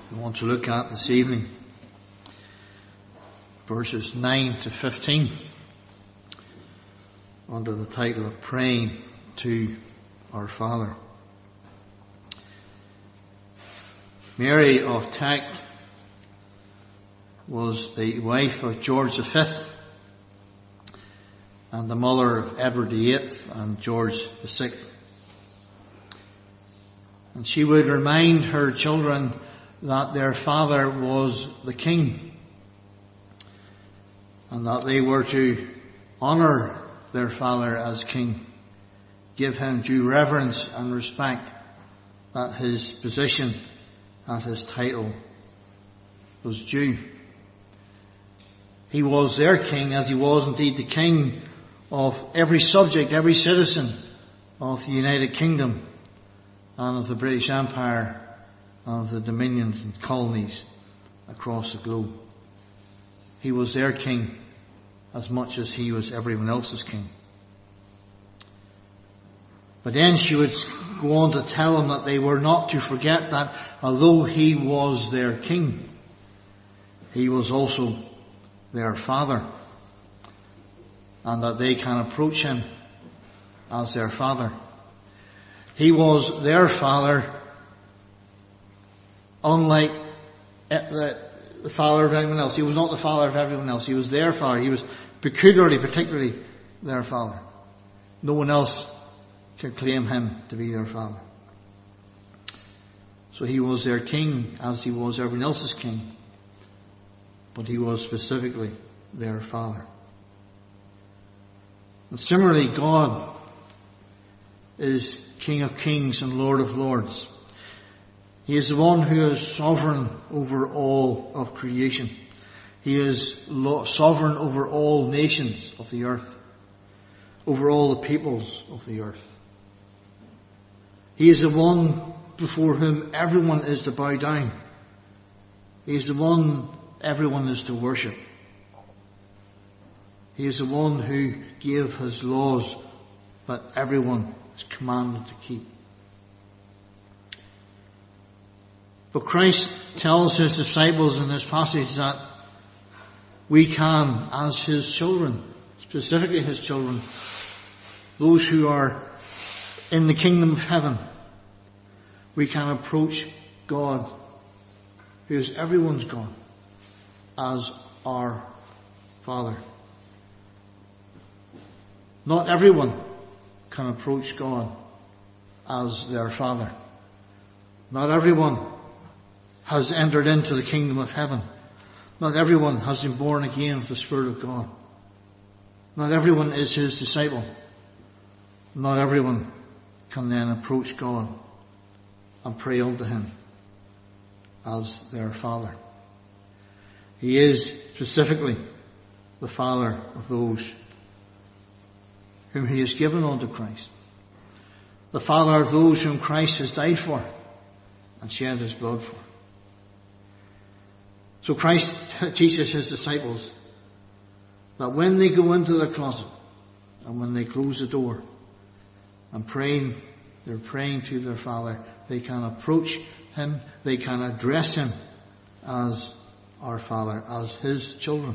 we want to look at this evening, verses 9 to 15, under the title of Praying to Our Father. Mary of Teck was the wife of George V and the mother of Edward VIII and George VI. And she would remind her children that their father was the king, and that they were to honour their father as king, give him due reverence and respect, that his position and his title was due. He was their king, as he was indeed the king of every subject, every citizen of the United Kingdom and of the British Empire and of the dominions and colonies across the globe. He was their king as much as he was everyone else's king. But then she would go on to tell them that they were not to forget that although he was their king, he was also their father, and that they can approach him as their father. He was their father, unlike the father of anyone else. He was not the father of everyone else. He was their father. He was particularly their father. No one else could claim him to be their father. So he was their king as he was everyone else's king, but he was specifically their father. And similarly, God is King of Kings and Lord of Lords. He is the one who is sovereign over all of creation. He is sovereign over all nations of the earth, over all the peoples of the earth. He is the one before whom everyone is to bow down. He is the one everyone is to worship. He is the one who gave his laws that everyone is commanded to keep. But Christ tells his disciples in this passage that we can, as his children, specifically his children, those who are in the kingdom of heaven, we can approach God, who is everyone's God, as our Father. Not everyone can approach God as their Father. Not everyone has entered into the kingdom of heaven. Not everyone has been born again of the Spirit of God. Not everyone is his disciple. Not everyone can then approach God and pray unto him as their Father. He is specifically the Father of those whom he has given unto Christ. The Father of those whom Christ has died for and shed his blood for. So Christ teaches his disciples that when they go into the closet and when they close the door and they're praying to their Father, they can approach him, they can address him as our Father, as his children.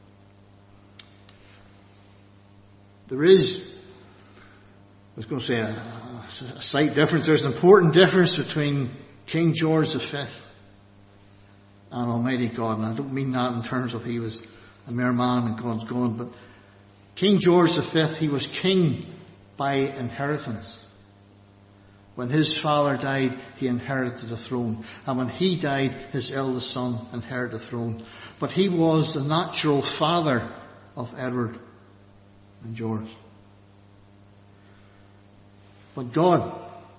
There is, I was going to say a slight difference. There's an important difference between King George V and Almighty God. And I don't mean that in terms of he was a mere man and God's God, but King George V, he was king by inheritance. When his father died, he inherited the throne. And when he died, his eldest son inherited the throne. But he was the natural father of Edward and George. But God,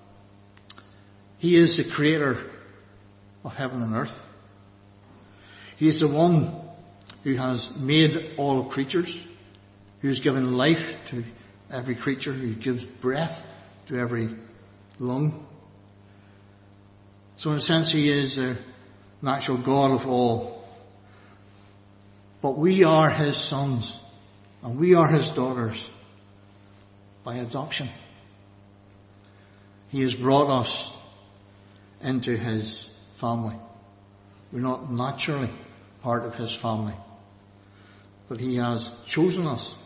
he is the creator of heaven and earth. He is the one who has made all creatures, who has given life to every creature, who gives breath to every lung. So in a sense he is the natural God of all. But we are his sons and we are his daughters by adoption. He has brought us into his family. We're not naturally part of his family. But he has chosen us.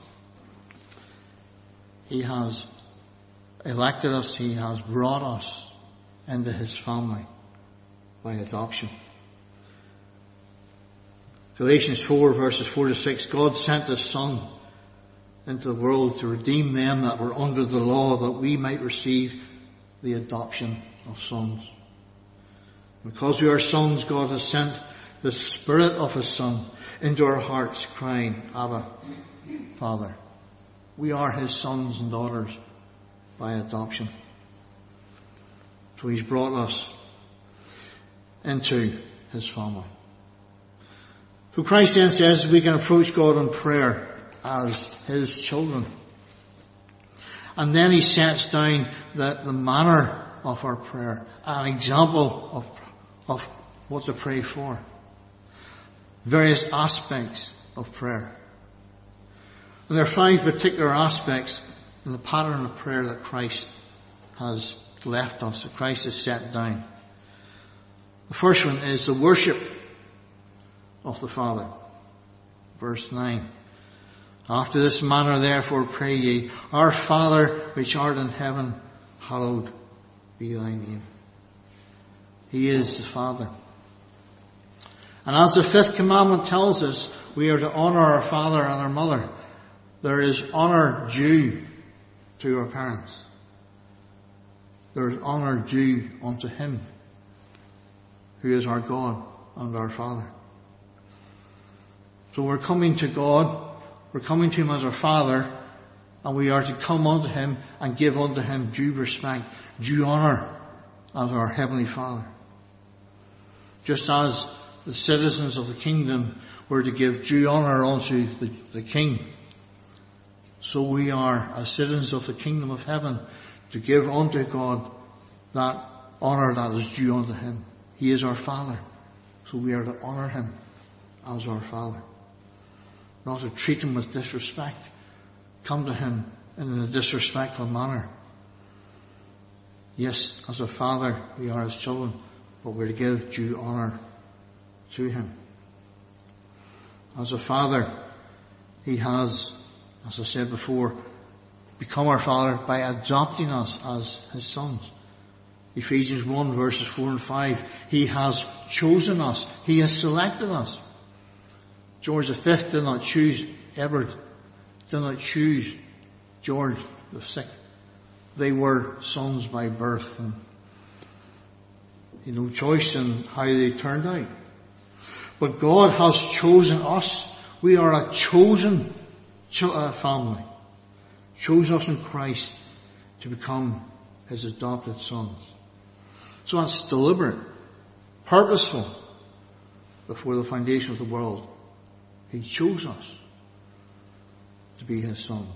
He has elected us. He has brought us into his family by adoption. Galatians 4 verses 4 to 6, God sent his Son into the world to redeem them that were under the law, that we might receive the adoption of sons. Because we are sons, God has sent the Spirit of his Son into our hearts, crying, Abba, Father. We are his sons and daughters by adoption. So he's brought us into his family. So Christ then says we can approach God in prayer as his children. And then he sets down the manner of our prayer, an example of what to pray for. Various aspects of prayer. And there are 5 particular aspects in the pattern of prayer that Christ has left us, that Christ has set down. The first one is the worship of the Father. Verse 9. After this manner therefore pray ye, Our Father which art in heaven, hallowed be thy name. He is the Father. And as the 5th commandment tells us, we are to honour our father and our mother. There is honour due to our parents. There is honour due unto him, who is our God and our Father. So we're coming to God, we're coming to him as our Father, and we are to come unto him and give unto him due respect, due honour as our Heavenly Father. Just as the citizens of the kingdom were to give due honour unto the king, so we are, as citizens of the kingdom of heaven, to give unto God that honour that is due unto him. He is our Father, so we are to honour him as our Father. Not to treat him with disrespect, come to him in a disrespectful manner. Yes, as a father, we are his children, but we're to give due honour to him. As a father, he has, as I said before, become our Father by adopting us as his sons. Ephesians 1 verses 4 and 5. He has chosen us. He has selected us. George V did not choose Edward. Did not choose George VI. They were sons by birth, and he had no choice in how they turned out. But God has chosen us. We are a chosen family. Chose us in Christ to become his adopted sons. So that's deliberate, purposeful. Before the foundation of the world, he chose us to be his sons.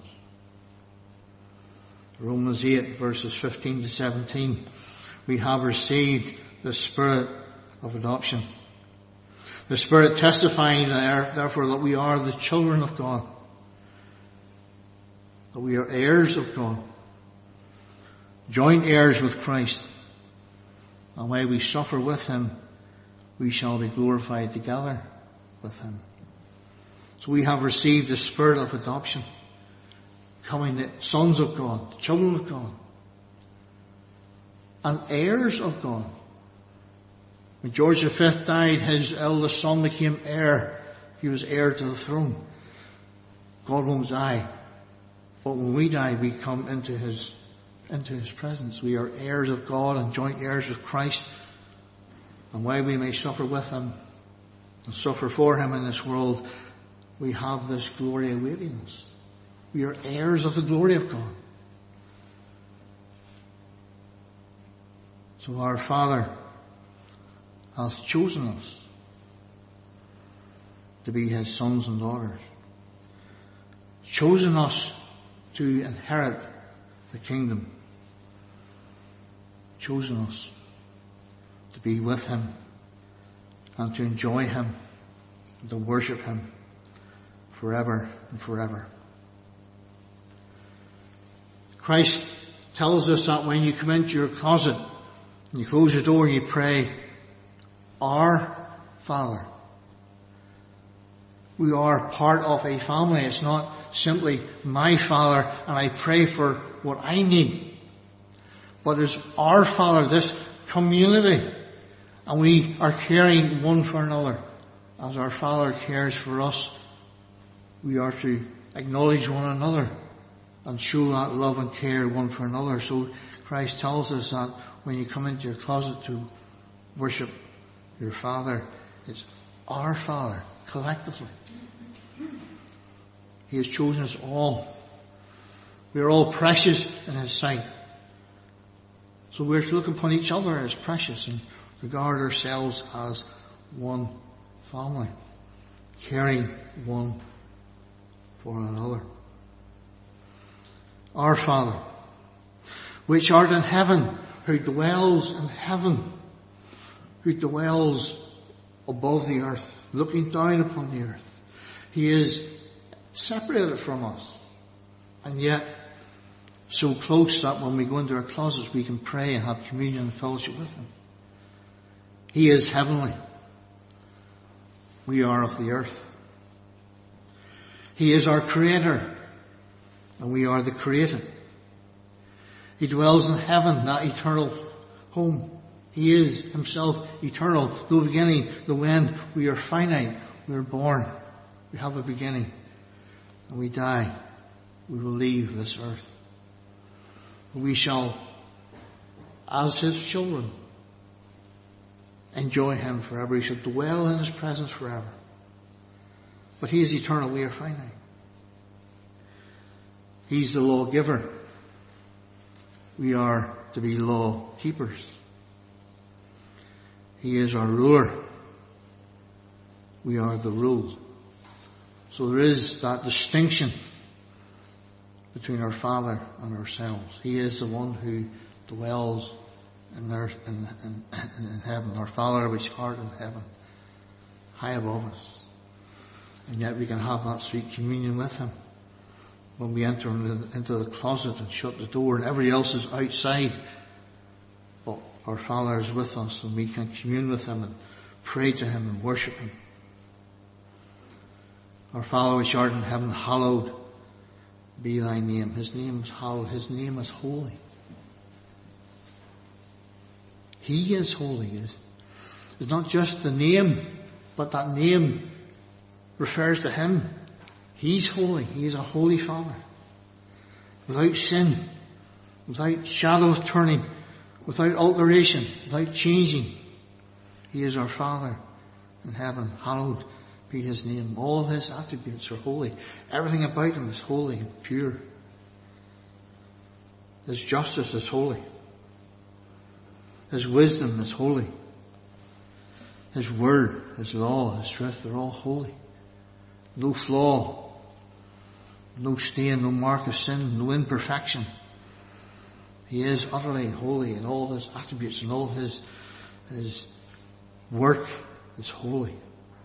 Romans 8 verses 15 to 17. We have received the Spirit of adoption. The Spirit testifying therefore that we are the children of God. That we are heirs of God. Joint heirs with Christ. And while we suffer with him, we shall be glorified together with him. So we have received the Spirit of adoption. Becoming the sons of God, the children of God. And heirs of God. When George V died, his eldest son became heir. He was heir to the throne. God won't die. But when we die, we come into his presence. We are heirs of God and joint heirs with Christ. And while we may suffer with him and suffer for him in this world, we have this glory awaiting us. We are heirs of the glory of God. So our Father has chosen us to be his sons and daughters. Chosen us to inherit the kingdom. Chosen us to be with him and to enjoy him and to worship him forever and forever. Christ tells us that when you come into your closet and you close your door and you pray, Our Father. We are part of a family. It's not simply my Father and I pray for what I need. But it's our Father, this community. And we are caring one for another. As our Father cares for us, we are to acknowledge one another and show that love and care one for another. So Christ tells us that when you come into your closet to worship your Father, it's our Father, collectively. He has chosen us all. We are all precious in His sight. So we're to look upon each other as precious and regard ourselves as one family, caring one for another. Our Father, which art in heaven, who dwells in heaven, who dwells above the earth, looking down upon the earth. He is separated from us, and yet so close that when we go into our closets we can pray and have communion and fellowship with Him. He is heavenly. We are of the earth. He is our Creator, and we are the created. He dwells in heaven, that eternal home. He is Himself eternal, no beginning, no end. We are finite. We are born. We have a beginning. And we die. We will leave this earth. We shall, as His children, enjoy Him forever. He shall dwell in His presence forever. But He is eternal. We are finite. He's the lawgiver. We are to be law keepers. He is our ruler. We are the ruled. So there is that distinction between our Father and ourselves. He is the one who dwells in heaven. Our Father which art in heaven, high above us. And yet we can have that sweet communion with Him when we enter into the closet and shut the door and everybody else is outside. But our Father is with us and we can commune with Him and pray to Him and worship Him. Our Father which art in heaven, hallowed be Thy name. His name is hallowed. His name is holy. He is holy. It's not just the name, but that name refers to Him. He's holy. He is a holy Father. Without sin, without shadow of turning, without alteration, without changing. He is our Father in heaven. Hallowed be His name. All His attributes are holy. Everything about Him is holy and pure. His justice is holy. His wisdom is holy. His word, His law, His truth, they're all holy. No flaw, no stain, no mark of sin, no imperfection. He is utterly holy in all His attributes and all His work is holy.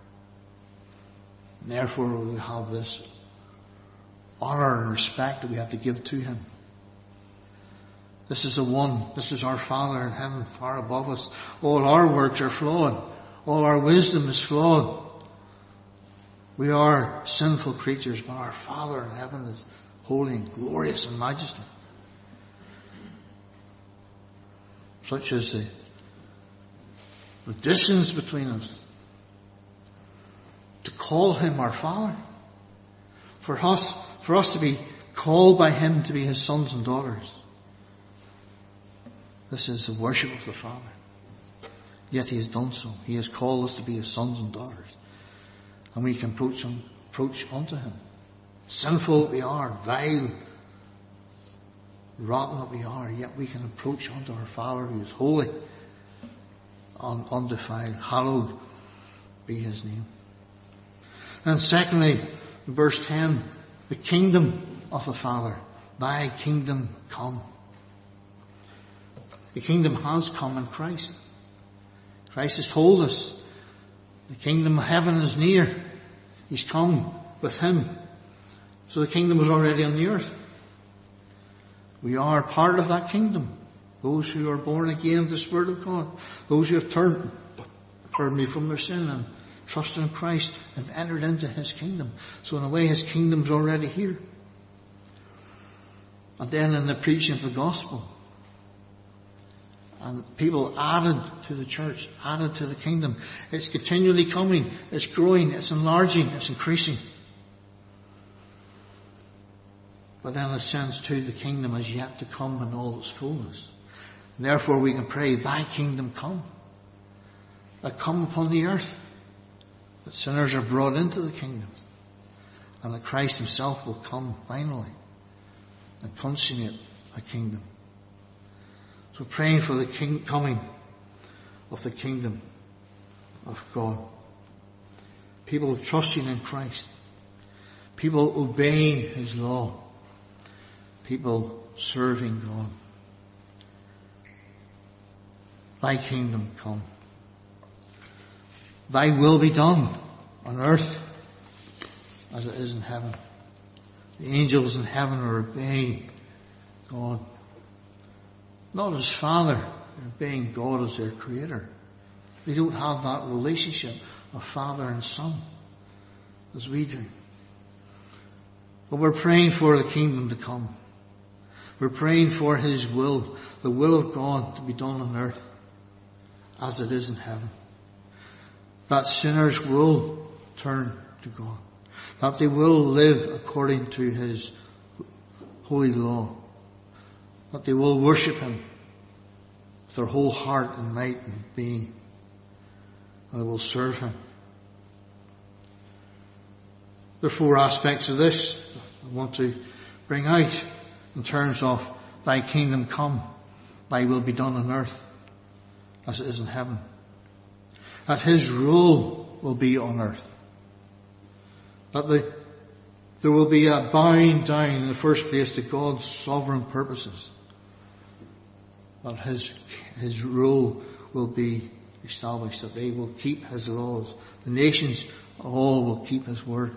And therefore we have this honor and respect that we have to give to Him. This is the one, this is our Father in heaven far above us. All our works are flawed. All our wisdom is flawed. We are sinful creatures, but our Father in heaven is holy and glorious in majesty. Such is the distance between us. To call Him our Father. For us to be called by Him to be His sons and daughters. This is the worship of the Father. Yet He has done so. He has called us to be His sons and daughters. And we can approach unto Him. Sinful that we are, vile, rotten that we are, yet we can approach unto our Father who is holy and undefiled. Hallowed be His name. And secondly, in verse 10, the kingdom of the Father. Thy kingdom come. The kingdom has come in Christ. Christ has told us the kingdom of heaven is near. He's come with Him. So the kingdom is already on the earth. We are part of that kingdom. Those who are born again of the Spirit of God. Those who have turned pardon me, from their sin and trusted in Christ and entered into his kingdom. So in a way, his kingdom's already here. And then in the preaching of the gospel, and people added to the church, added to the kingdom. It's continually coming, it's growing, it's enlarging, it's increasing. But in a sense too, the kingdom is yet to come in all its fullness. And therefore we can pray, thy kingdom come. That come upon the earth. That sinners are brought into the kingdom. And that Christ himself will come finally and consummate a kingdom. So praying for the coming of the kingdom of God. People trusting in Christ. People obeying his law. People serving God. Thy kingdom come. Thy will be done on earth as it is in heaven. The angels in heaven are obeying God. Not as Father, they're obeying God as their Creator. They don't have that relationship of Father and Son as we do. But we're praying for the kingdom to come. We're praying for his will, the will of God to be done on earth as it is in heaven. That sinners will turn to God. That they will live according to his holy law. That they will worship him with their whole heart and might and being. And they will serve him. There are four aspects of this I want to bring out in terms of thy kingdom come, thy will be done on earth as it is in heaven. That his rule will be on earth. That there will be a bowing down in the first place to God's sovereign purposes. That his rule will be established, that they will keep his laws. The nations all will keep his word.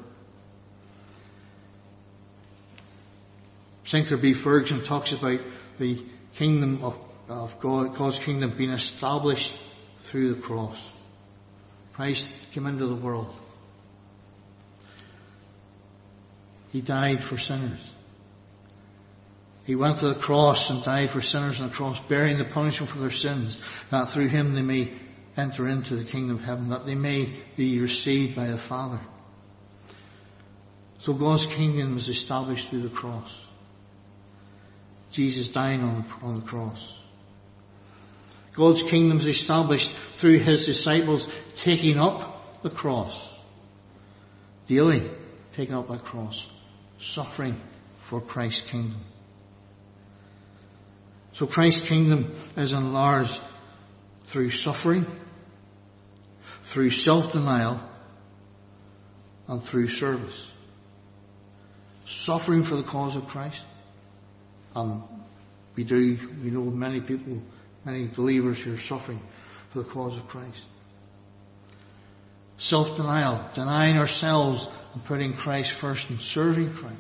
Sinclair B. Ferguson talks about the kingdom of God, God's kingdom being established through the cross. Christ came into the world. He died for sinners. He went to the cross and died for sinners on the cross, bearing the punishment for their sins, that through him they may enter into the kingdom of heaven, that they may be received by the Father. So God's kingdom was established through the cross. Jesus dying on the cross. God's kingdom is established through his disciples taking up the cross. Daily taking up that cross. Suffering for Christ's kingdom. So Christ's kingdom is enlarged through suffering, through self-denial, and through service. Suffering for the cause of Christ. And we know many people, many believers who are suffering for the cause of Christ. Self-denial, denying ourselves and putting Christ first and serving Christ.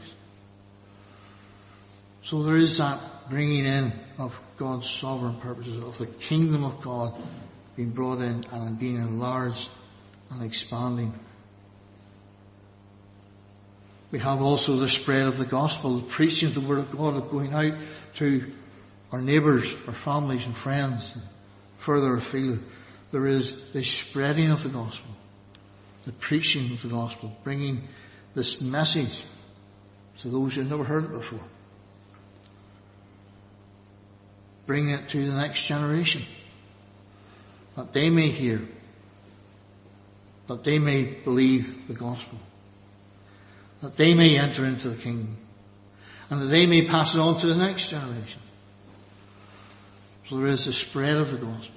So there is that bringing in of God's sovereign purposes, of the kingdom of God being brought in and being enlarged and expanding. We have also the spread of the gospel, the preaching of the word of God, of going out to our neighbours, our families and friends, and further afield. There is the spreading of the gospel, the preaching of the gospel, bringing this message to those who have never heard it before. Bringing it to the next generation, that they may hear, that they may believe the gospel, that they may enter into the kingdom, and that they may pass it on to the next generation. So there is the spread of the gospel.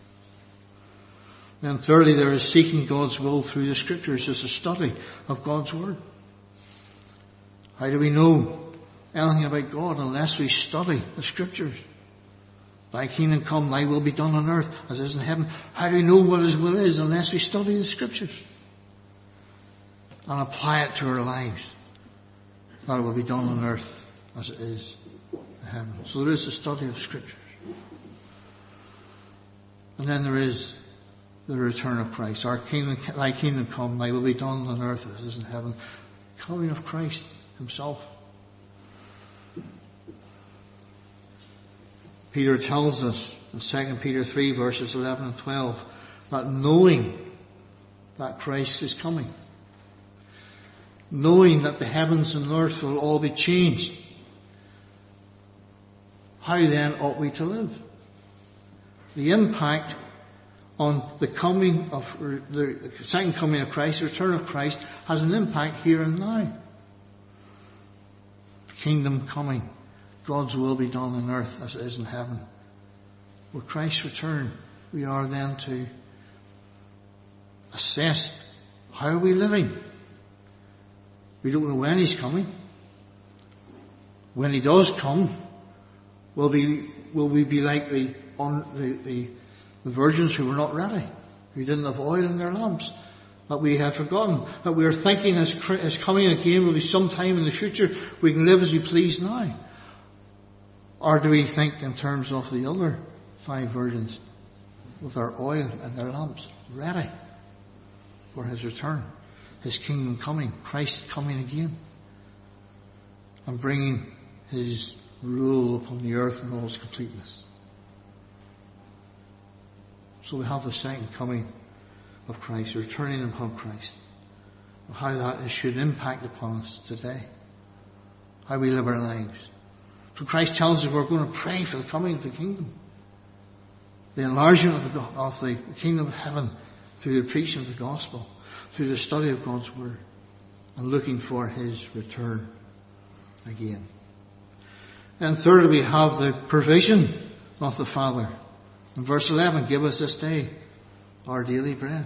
Then thirdly, there is seeking God's will through the scriptures. It's a study of God's word. How do we know anything about God unless we study the scriptures? Thy kingdom come, thy will be done on earth as it is in heaven. How do we know what his will is unless we study the scriptures and apply it to our lives? That it will be done on earth as it is in heaven. So there is a study of scriptures. And then there is the return of Christ. Our kingdom, thy kingdom come, thy will be done on earth as it is in heaven. Coming of Christ himself. Peter tells us in 2 Peter 3 verses 11 and 12 that knowing that Christ is coming, knowing that the heavens and earth will all be changed, how then ought we to live? The impact on the coming of the second coming of Christ, the return of Christ, has an impact here and now. Kingdom coming, God's will be done on earth as it is in heaven. With Christ's return, we are then to assess how are we living. We don't know when he's coming. When he does come, will we be like the virgins who were not ready, who didn't have oil in their lamps, that we had forgotten, that we are thinking as coming again will be sometime in the future, we can live as we please now? Or do we think in terms of the other 5 virgins with their oil and their lamps ready for his return, his kingdom coming, Christ coming again and bringing his rule upon the earth in all its completeness? So we have the second coming of Christ, returning upon Christ, and how that should impact upon us today, how we live our lives. So Christ tells us we're going to pray for the coming of the kingdom, the enlargement of the kingdom of heaven through the preaching of the gospel, through the study of God's word, and looking for his return again. And thirdly, we have the provision of the Father. In verse 11, give us this day our daily bread.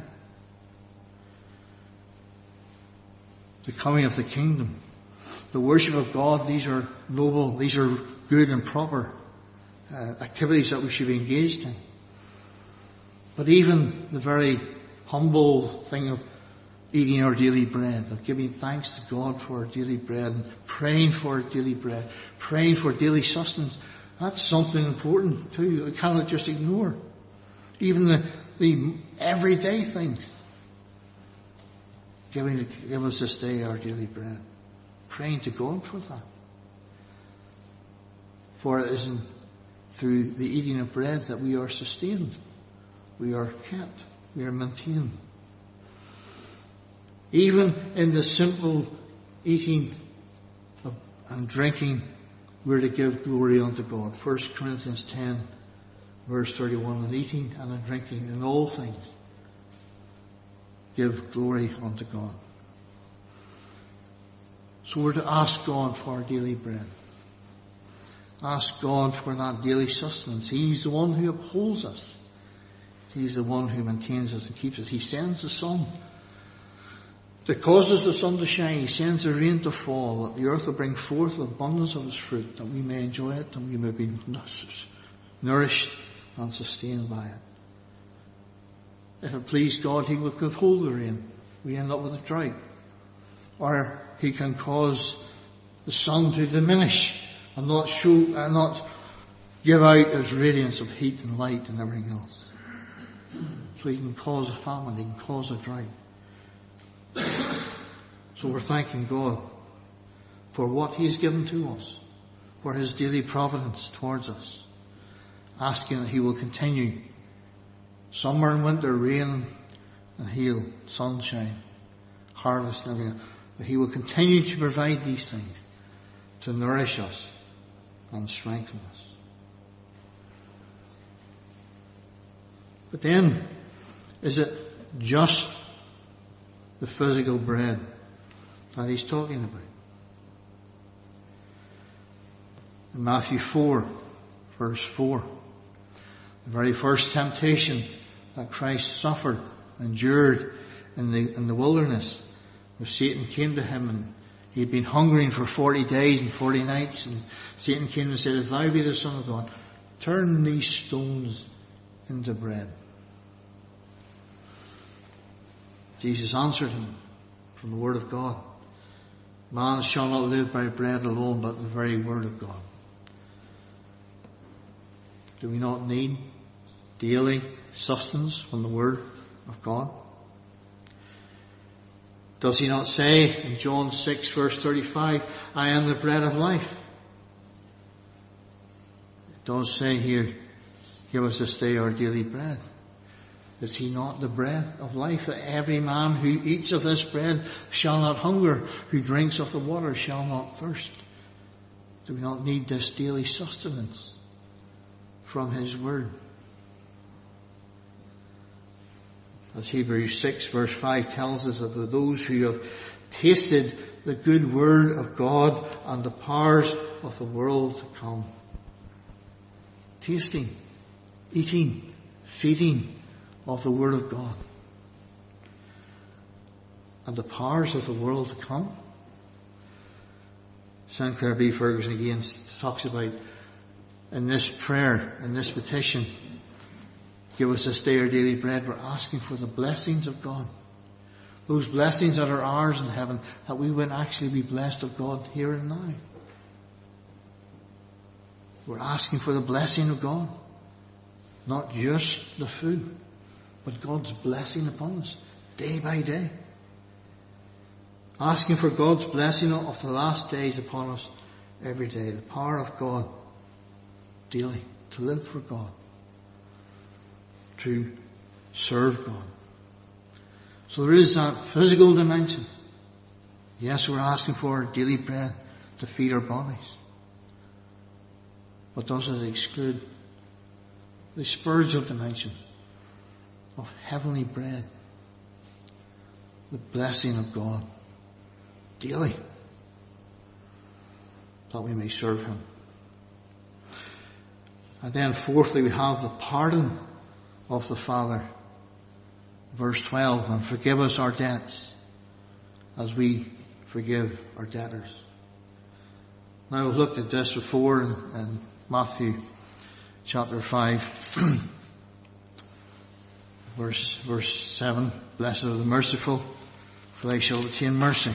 The coming of the kingdom, the worship of God, these are noble, these are good and proper activities that we should be engaged in. But even the very humble thing of eating our daily bread, of giving thanks to God for our daily bread, and praying for our daily bread, praying for daily sustenance, that's something important too. We cannot just ignore. Even the everyday things. Give us this day our daily bread. Praying to God for that. For it isn't through the eating of bread that we are sustained. We are kept. We are maintained. Even in the simple eating and drinking, we're to give glory unto God. 1 Corinthians 10 verse 31, in eating and in drinking, in all things, give glory unto God. So we're to ask God for our daily bread. Ask God for that daily sustenance. He's the one who upholds us. He's the one who maintains us and keeps us. He sends the sun that causes the sun to shine. He sends the rain to fall, that the earth will bring forth the abundance of its fruit, that we may enjoy it and we may be nourished and sustained by it. If it please God, he will withhold the rain. We end up with a drought. Or he can cause the sun to diminish and not give out its radiance of heat and light and everything else. So he can cause a famine, he can cause a drought. So we're thanking God for what he has given to us, for his daily providence towards us, asking that he will continue summer and winter, rain and hail, sunshine, harvest and everything, that he will continue to provide these things to nourish us and strengthen us. But then, is it just the physical bread that he's talking about? In Matthew 4, verse 4, the very first temptation that Christ suffered, endured in the wilderness, where Satan came to him, and he had been hungering for 40 days and 40 nights, and Satan came and said, if thou be the Son of God, turn these stones into bread. Jesus answered him from the word of God, man shall not live by bread alone, but the very word of God. Do we not need daily sustenance from the word of God? Does he not say in John 6 verse 35, I am the bread of life? It does say here, give us this day our daily bread. Is he not the bread of life, that every man who eats of this bread shall not hunger, who drinks of the water shall not thirst? Do we not need this daily sustenance from his word? As Hebrews 6 verse 5 tells us, that those who have tasted the good word of God and the powers of the world to come. Tasting, eating, feeding of the word of God. And the powers of the world to come. Sinclair B. Ferguson again talks about in this prayer, in this petition, give us this day our daily bread. We're asking for the blessings of God. Those blessings that are ours in heaven, that we would actually be blessed of God here and now. We're asking for the blessing of God. Not just the food, but God's blessing upon us day by day. Asking for God's blessing of the last days upon us every day. The power of God daily to live for God. To serve God. So there is that physical dimension. Yes, we're asking for daily bread to feed our bodies. But does it exclude the spiritual dimension of heavenly bread? The blessing of God daily, that we may serve him. And then fourthly, we have the pardon of the Father. Verse 12, and forgive us our debts as we forgive our debtors. Now we've looked at this before in Matthew chapter 5 verse 7, blessed are the merciful, for they shall obtain mercy.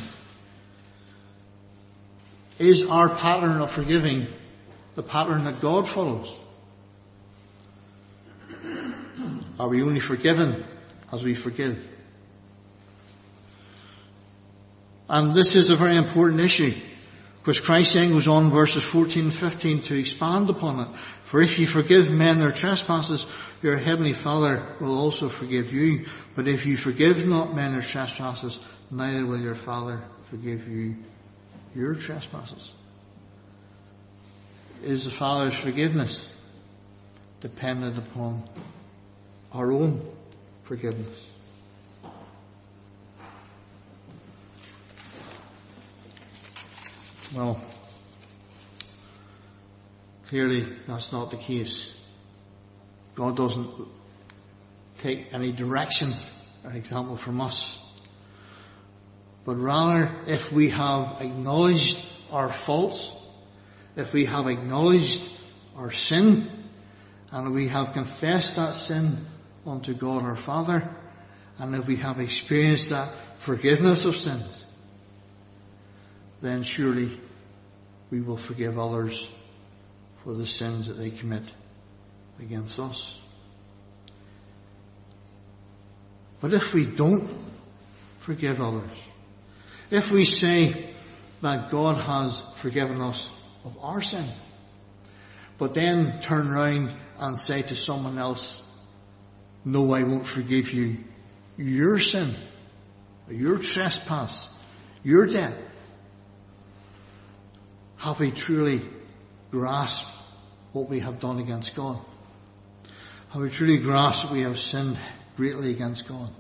Is our pattern of forgiving the pattern that God follows? Are we only forgiven as we forgive? And this is a very important issue, because Christ then goes on verses 14 and 15 to expand upon it. For if you forgive men their trespasses, your heavenly Father will also forgive you. But if you forgive not men their trespasses, neither will your Father forgive you your trespasses. Is the Father's forgiveness dependent upon our own forgiveness? Well, clearly that's not the case. God doesn't take any direction or example from us. But rather, if we have acknowledged our faults, if we have acknowledged our sin, and we have confessed that sin unto God our Father, and if we have experienced that forgiveness of sins, then surely we will forgive others for the sins that they commit against us. But if we don't forgive others, if we say that God has forgiven us of our sin, but then turn around and say to someone else, no, I won't forgive you your sin, your trespass, your debt, have we truly grasped what we have done against God? Have we truly grasped that we have sinned greatly against God?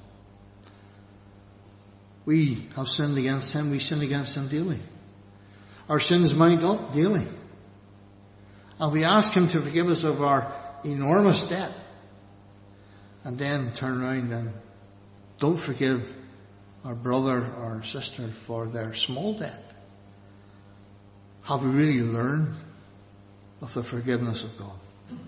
We have sinned against him. We sin against him daily. Our sins mount up daily. And we ask him to forgive us of our enormous debt, and then turn around and don't forgive our brother or sister for their small debt. Have we really learned of the forgiveness of God?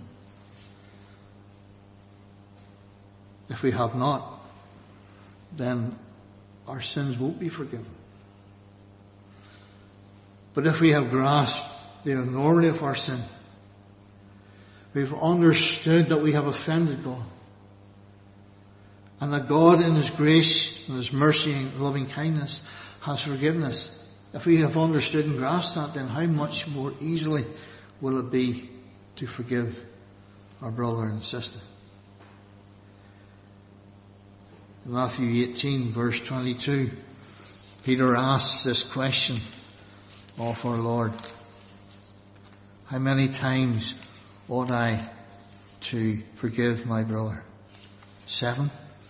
If we have not, then our sins won't be forgiven. But if we have grasped the enormity of our sin, we've understood that we have offended God, And that God in His grace and His mercy and loving kindness has forgiven us. If we have understood and grasped that, then how much more easily will it be to forgive our brother and sister? In Matthew 18 verse 22, Peter asks this question of our Lord: how many times ought I to forgive my brother? 7?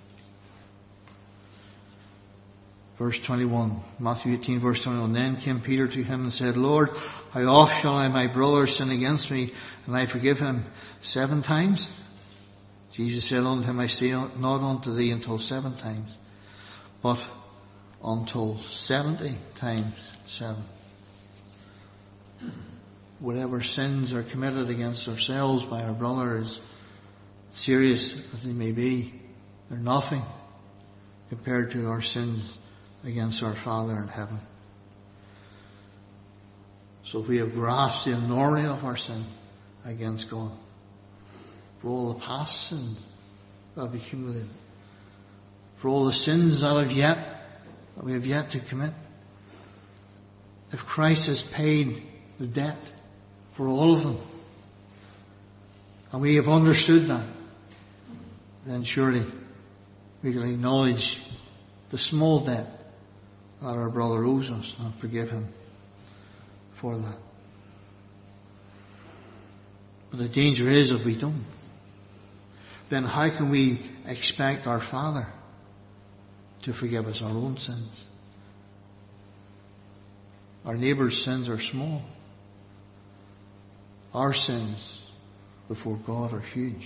Verse 21, Matthew 18 verse 21, then came Peter to him and said, Lord, how oft shall my brother sin against me, and I forgive him? 7 times? Jesus said unto him, I say not unto thee until 7 times, but until 70 times 7. Whatever sins are committed against ourselves by our brother, as serious as they may be, they're nothing compared to our sins against our Father in heaven. So if we have grasped the enormity of our sin against God, for all the past sins that have accumulated, for all the sins that we have yet to commit, if Christ has paid the debt for all of them, and we have understood that, then surely we can acknowledge the small debt that our brother owes us and forgive him for that. But the danger is, if we don't, then how can we expect our Father to forgive us our own sins? Our neighbour's sins are small. Our sins before God are huge.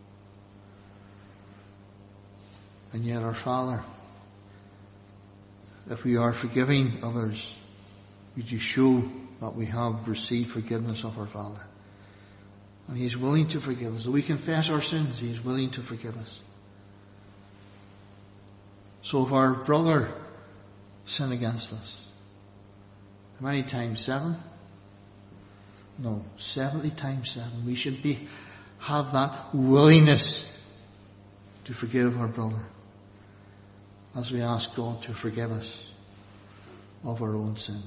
And yet our Father, if we are forgiving others, we do show that we have received forgiveness of our Father. And He is willing to forgive us. If we confess our sins, He is willing to forgive us. So if our brother sin against us, how many times? 7? No, 70 times 7. We should have that willingness to forgive our brother as we ask God to forgive us of our own sins.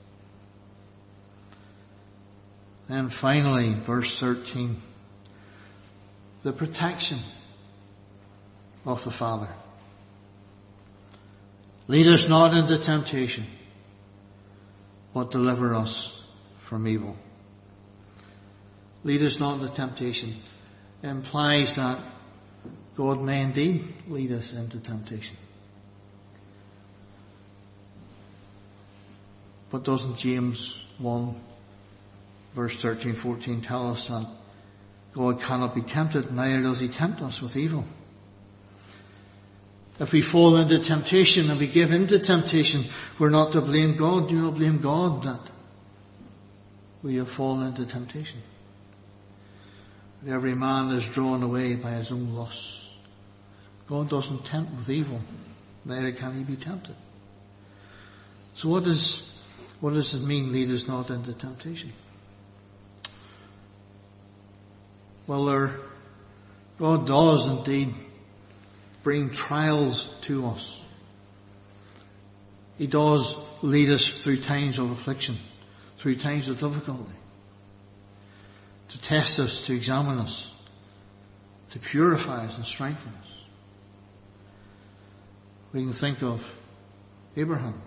And finally, verse 13, the protection of the Father. Lead us not into temptation, but deliver us from evil. Lead us not into temptation implies that God may indeed lead us into temptation. But doesn't James 1 verse 13-14 tell us that God cannot be tempted, neither does He tempt us with evil? If we fall into temptation and we give into temptation, we're not to blame God. Do not blame God that we have fallen into temptation. But every man is drawn away by his own lusts. God doesn't tempt with evil, neither can He be tempted. So what does it mean, lead us not into temptation? Well, God does indeed bring trials to us. He does lead us through times of affliction, through times of difficulty, to test us, to examine us, to purify us and strengthen us. We can think of Abraham.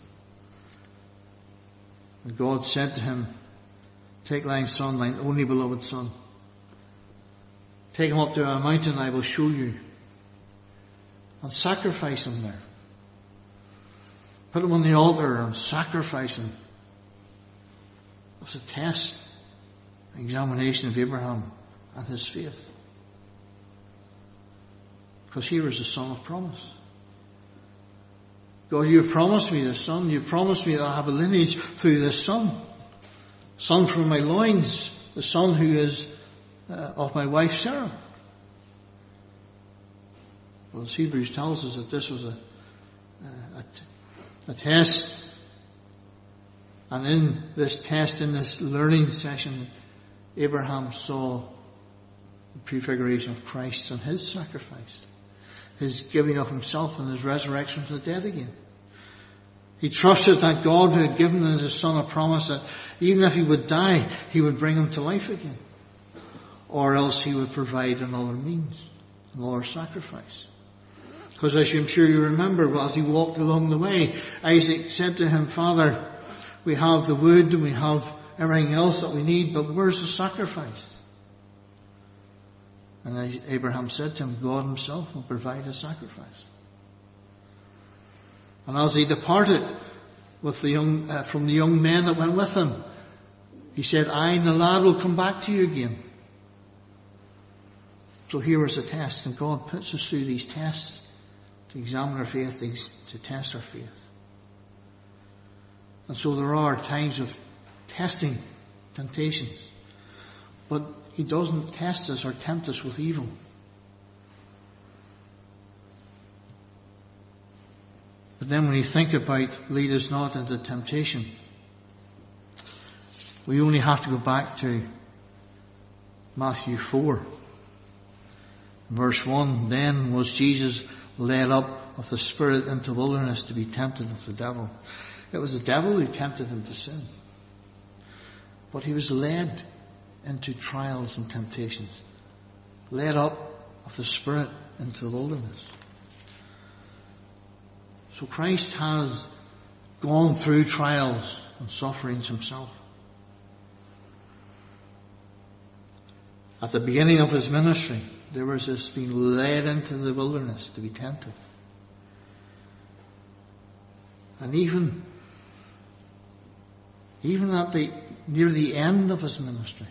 And God said to him, take thine son, thine only beloved son. Take him up to a mountain I will show you. And sacrifice him there. Put him on the altar and sacrifice him. It was a test, an examination of Abraham and his faith. Because he was the son of promise. God, you have promised me this son. You have promised me that I have a lineage through this son. Son from my loins. The son who is of my wife Sarah. Well, as Hebrews tells us that this was a test. And in this test, in this learning session, Abraham saw the prefiguration of Christ and His sacrifice. his giving of himself and his resurrection from the dead again. He trusted that God, who had given his son a promise that even if he would die, he would bring him to life again. Or else he would provide another means, another sacrifice. Because as I'm sure you remember, as he walked along the way, Isaac said to him, Father, we have the wood and we have everything else that we need, but where's the sacrifice? And Abraham said to him, God himself will provide a sacrifice. And as he departed with from the young men that went with him, he said, I and the lad will come back to you again. So here was a test, and God puts us through these tests to examine our faith, to test our faith. And so there are times of testing, temptations. But he doesn't test us or tempt us with evil. But then when you think about lead us not into temptation, we only have to go back to Matthew 4. Verse 1, then was Jesus led up of the Spirit into the wilderness to be tempted of the devil. It was the devil who tempted him to sin. But he was led into trials and temptations. Led up of the Spirit into the wilderness. So Christ has gone through trials and sufferings himself. At the beginning of his ministry, there was this being led into the wilderness to be tempted. And even near the end of his ministry,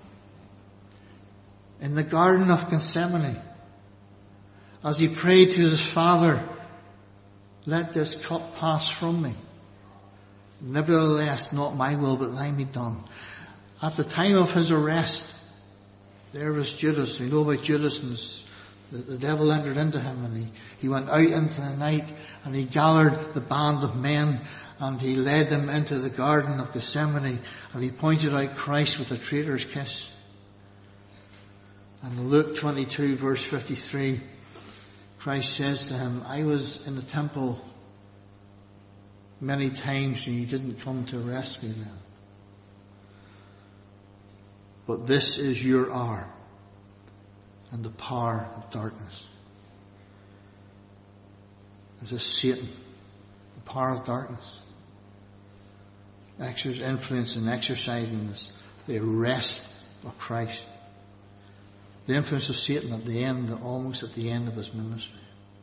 in the Garden of Gethsemane, as he prayed to his Father, let this cup pass from me. Nevertheless, not my will, but thine be done. At the time of his arrest, there was Judas. We know about Judas, and the devil entered into him, and he went out into the night, and he gathered the band of men, and he led them into the Garden of Gethsemane, and he pointed out Christ with a traitor's kiss. And in Luke 22 verse 53, Christ says to him, I was in the temple many times and you didn't come to arrest me then. But this is your hour and the power of darkness. This is Satan, the power of darkness. Influence in exercising this, the arrest of Christ. The influence of Satan at the end, almost at the end of his ministry.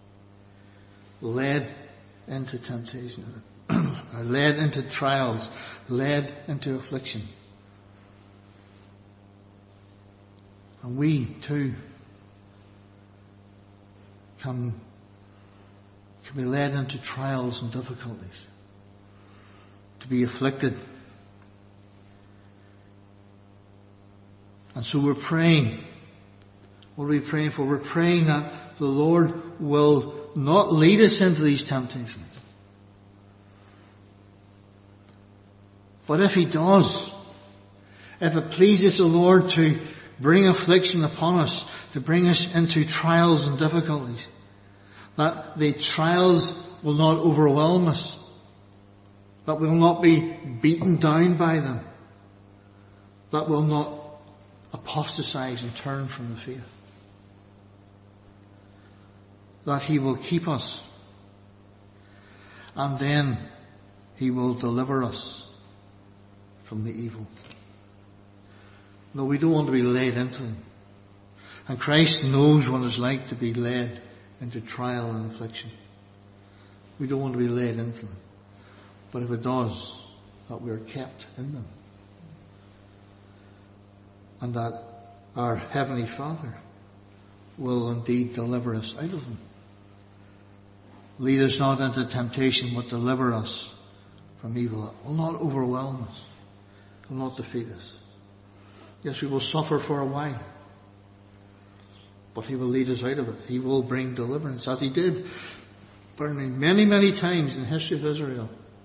Led into temptation, led into trials, led into affliction. And we too can be led into trials and difficulties, to be afflicted. And so we're praying. What are we praying for? We're praying that the Lord will not lead us into these temptations. But if he does, if it pleases the Lord to bring affliction upon us, to bring us into trials and difficulties, that the trials will not overwhelm us, that we will not be beaten down by them, that we'll not apostatize and turn from the faith. That he will keep us, and then he will deliver us from the evil. No, we don't want to be led into them. And Christ knows what it's like to be led into trial and affliction. We don't want to be led into them. But if it does, that we are kept in them. And that our Heavenly Father will indeed deliver us out of them. Lead us not into temptation, but deliver us from evil. It will not overwhelm us. It will not defeat us. Yes, we will suffer for a while, but he will lead us out of it. He will bring deliverance, as he did many, many times in the history of Israel.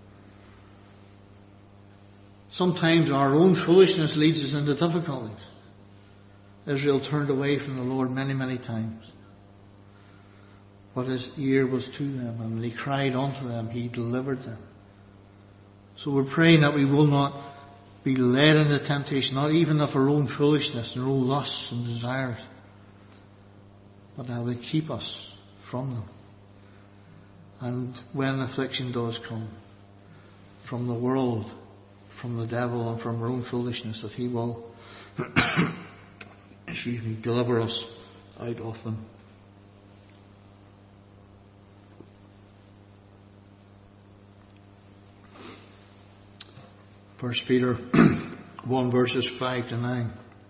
Sometimes our own foolishness leads us into difficulties. Israel turned away from the Lord many, many times. but his ear was to them, and when he cried unto them, he delivered them. So we're praying that we will not be led into temptation, not even of our own foolishness and our own lusts and desires, but that will keep us from them. And when affliction does come from the world, from the devil, and from our own foolishness, that he will deliver us out of them. First Peter 1 verses 5 to 9.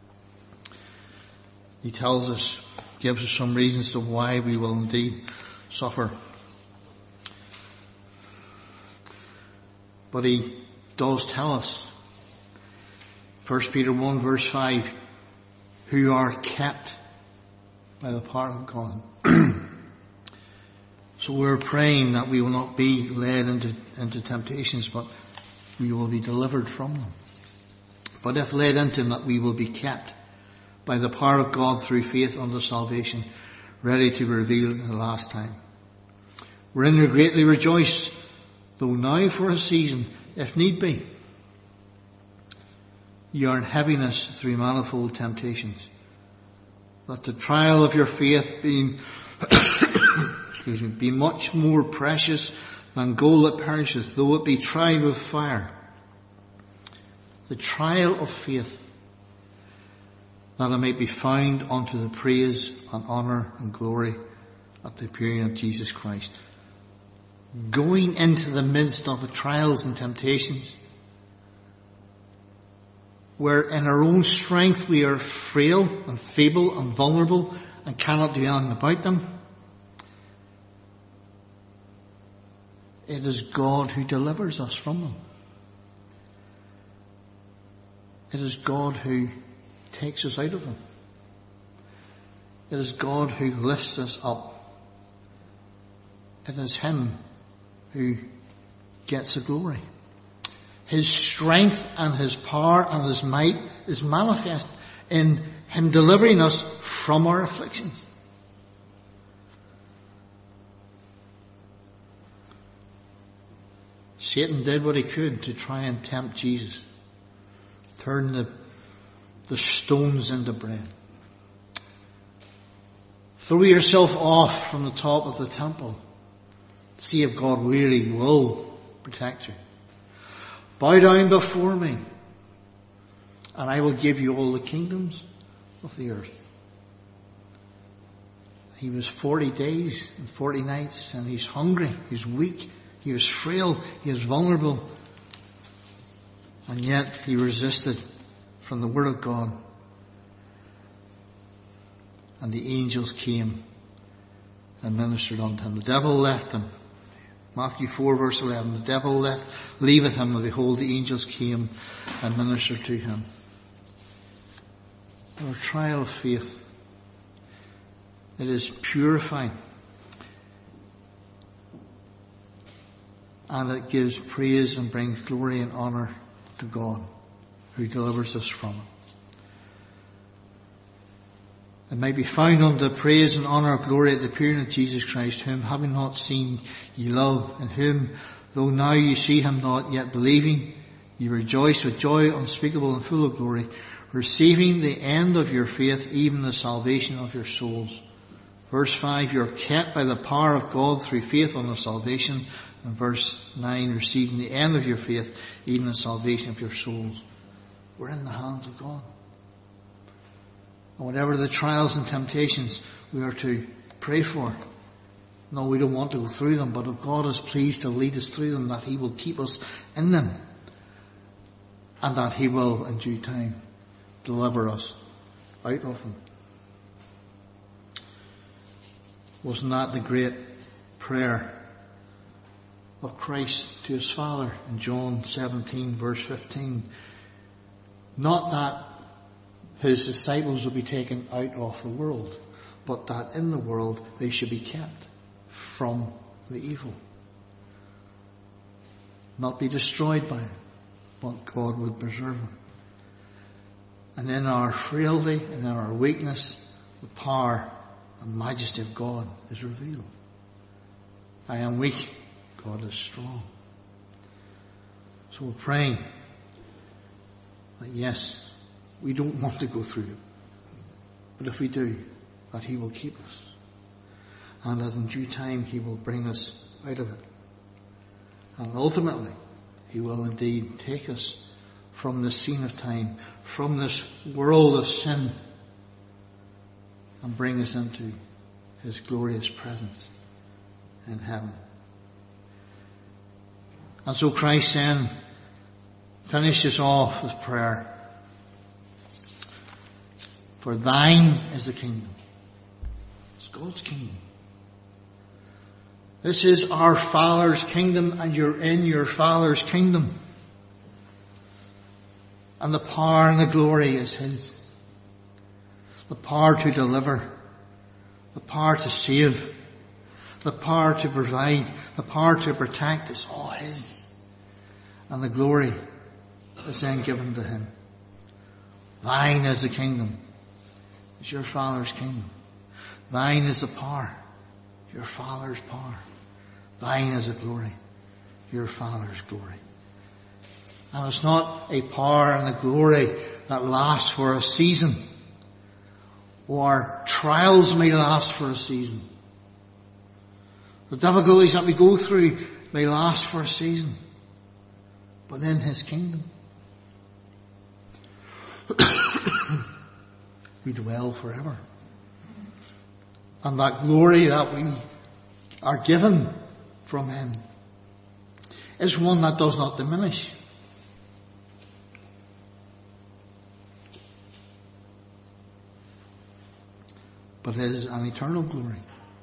He tells us, gives us some reasons to why we will indeed suffer. But he does tell us, 1 Peter 1 verse 5, who are kept by the power of God. So we're praying that we will not be led into temptations, but we will be delivered from them. But if led into them, that we will be kept by the power of God through faith unto salvation, ready to be revealed in the last time. Wherein we greatly rejoice, though now for a season, if need be, you are in heaviness through manifold temptations, that the trial of your faith being be much more precious than gold that perisheth, though it be tried with fire. The trial of faith, that it may be found unto the praise and honour and glory at the appearing of Jesus Christ. Going into the midst of the trials and temptations, where in our own strength we are frail and feeble and vulnerable and cannot do anything about them, it is God who delivers us from them. It is God who takes us out of them. It is God who lifts us up. It is Him who gets the glory. His strength and His power and His might is manifest in Him delivering us from our afflictions. Satan did what he could to try and tempt Jesus. Turn the stones into bread. Throw yourself off from the top of the temple. See if God really will protect you. Bow down before me, and I will give you all the kingdoms of the earth. He was 40 days and 40 nights, and he's hungry, he's weak, he was frail, he was vulnerable, and yet he resisted from the Word of God. And the angels came and ministered unto him. The devil left him. Matthew 4 verse 11. The devil leaveth him, and behold, the angels came and ministered to him. Our trial of faith, it is purifying. And it gives praise and brings glory and honour to God, who delivers us from it. It may be found unto the praise and honour and glory at the appearing of Jesus Christ, whom having not seen ye love, in whom, though now ye see him not, yet believing, ye rejoice with joy unspeakable and full of glory, receiving the end of your faith, even the salvation of your souls. Verse 5, you are kept by the power of God through faith unto salvation. And verse 9, receiving the end of your faith, even the salvation of your souls. We're in the hands of God. And whatever the trials and temptations we are to pray for, no, we don't want to go through them, but if God is pleased to lead us through them, that He will keep us in them, and that He will, in due time, deliver us out of them. Wasn't that the great prayer of Christ to His Father in John 17 verse 15? Not that His disciples will be taken out of the world, but that in the world they should be kept from the evil. Not be destroyed by it, but God would preserve them. And in our frailty and in our weakness, the power and majesty of God is revealed. I am weak, God is strong. So we're praying that yes, we don't want to go through it, but if we do, that He will keep us, and that in due time He will bring us out of it. And ultimately, He will indeed take us from the scene of time, from this world of sin, and bring us into His glorious presence in heaven. And so Christ then finishes off with prayer. For thine is the kingdom. It's God's kingdom. This is our Father's kingdom, and you're in your Father's kingdom. And the power and the glory is His. The power to deliver, the power to save, the power to provide, the power to protect is all His. And the glory is then given to Him. Thine is the kingdom. It's your Father's kingdom. Thine is the power. Your Father's power. Thine is the glory. Your Father's glory. And it's not a power and a glory that lasts for a season. Or trials may last for a season. The difficulties that we go through may last for a season. But in His kingdom, we dwell forever. And that glory that we are given from Him is one that does not diminish. But it is an eternal glory.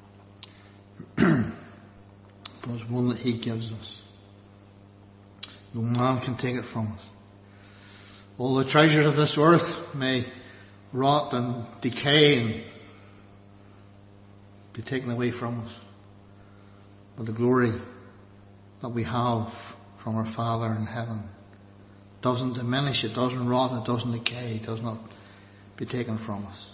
For it's one that He gives us. No man can take it from us. All the treasures of this earth may rot and decay and be taken away from us. But the glory that we have from our Father in heaven doesn't diminish, it doesn't rot, it doesn't decay, it does not be taken from us.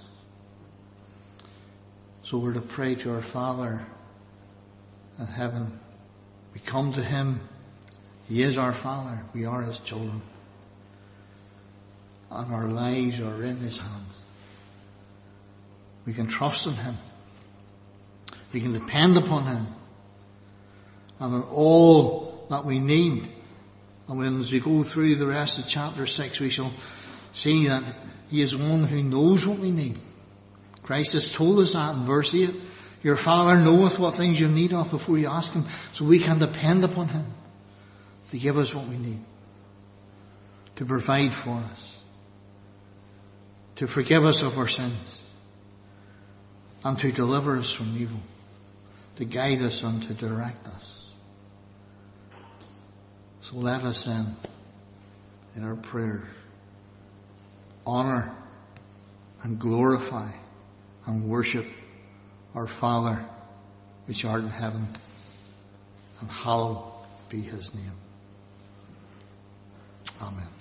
So we're to pray to our Father in heaven. We come to Him. He is our Father. We are His children. And our lives are in His hands. We can trust in Him. We can depend upon Him. And in all that we need. And when as we go through the rest of chapter 6, we shall see that He is one who knows what we need. Christ has told us that in verse 8. Your Father knoweth what things you need of before you ask Him. So we can depend upon Him to give us what we need. To provide for us. To forgive us of our sins. And to deliver us from evil. To guide us and to direct us. So let us then, in our prayer, honor and glorify and worship our Father which art in heaven, and hallowed be His name. Amen.